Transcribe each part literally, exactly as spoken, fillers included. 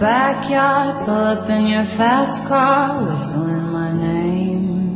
backyard, pull up in your fast car, whistling my name.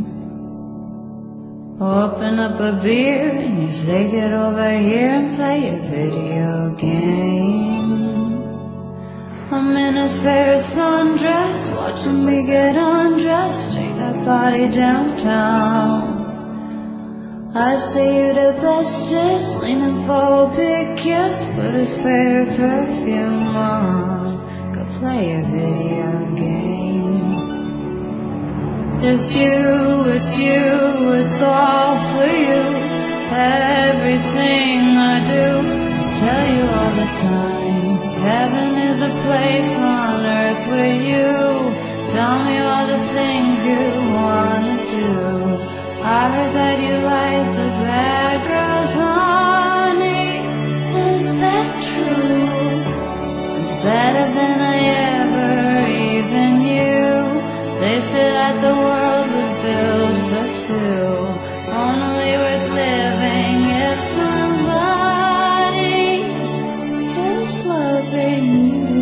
Open up a beer and you say get over here and play a video game. I'm in his favorite sundress, watching me get undressed, take that body downtown. I say you the bestest, leaning for a big kiss, put his favorite perfume on, go play a video game. It's you, it's you, it's all for you. Everything I do, tell you all the time. Heaven is a place on earth with you. Tell me all the things you wanna do. I heard that you like the bad girls, honey. Is that true? It's better than I ever even knew. They say that the world was built for two, only worth living if somebody is loving you.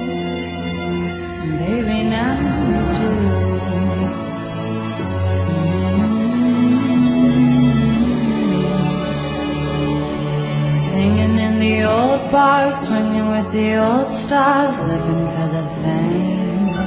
Baby, now you do. Singing in the old bars, swinging with the old stars, living for the fame.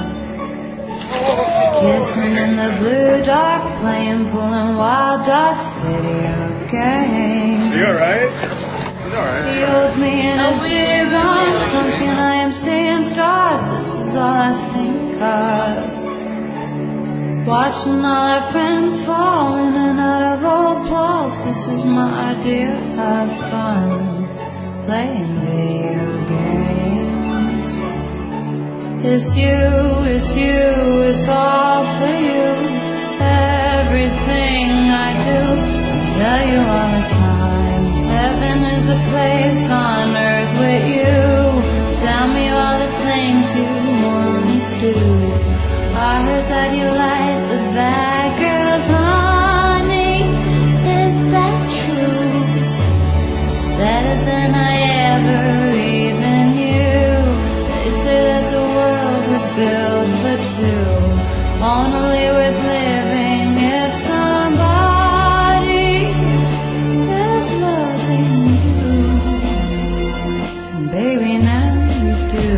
Kissing in the blue dark, playing, pulling wild dogs, video game. You alright? You alright? He holds me in his big arms, drunk and I am seeing stars. This is all I think of. Watching all our friends fall in and out of old clothes. This is my idea of fun, playing video games. It's you, it's you, it's all for you. Everything I do, I tell you all the time. Heaven is a place on earth with you. Tell me all the things you want to do. I heard that you like the bad girls, honey. Is that true? It's better than I ever even knew. They say that the world was built for two, only worth living if somebody is loving you. And baby, now you do.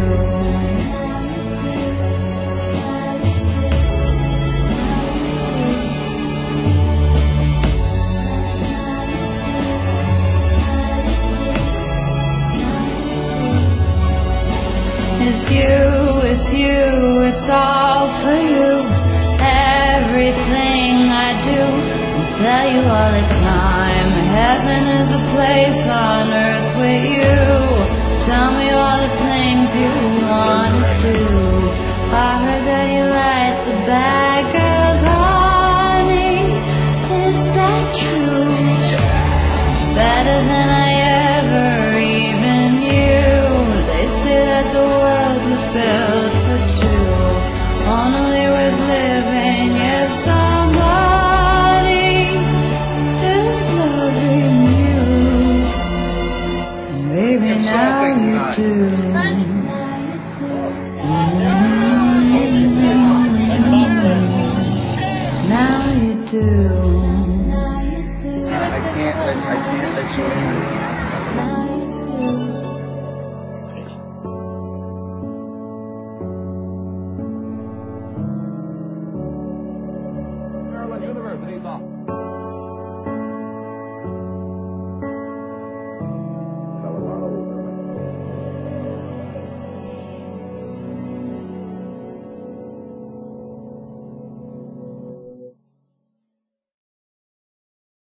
It's you, it's you, it's all for you. Everything I do, I tell you all the time. Heaven is a place on earth with you. Tell me all the things you want to do. I heard that you like the bad girls.